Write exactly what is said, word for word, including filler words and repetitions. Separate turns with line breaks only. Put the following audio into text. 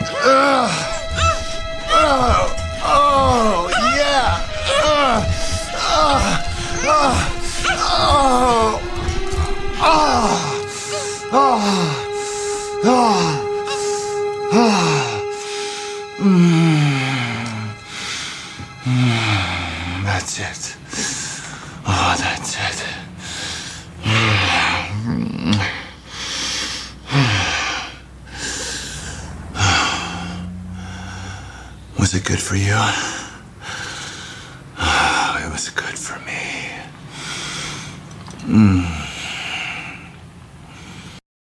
Uh, oh, oh, yeah. Uh, uh, uh, oh, oh, oh, oh, oh. Mm. Mm. That's it. Oh, that's it. Mm. Was it good for you? Oh, it was good for me. Mm.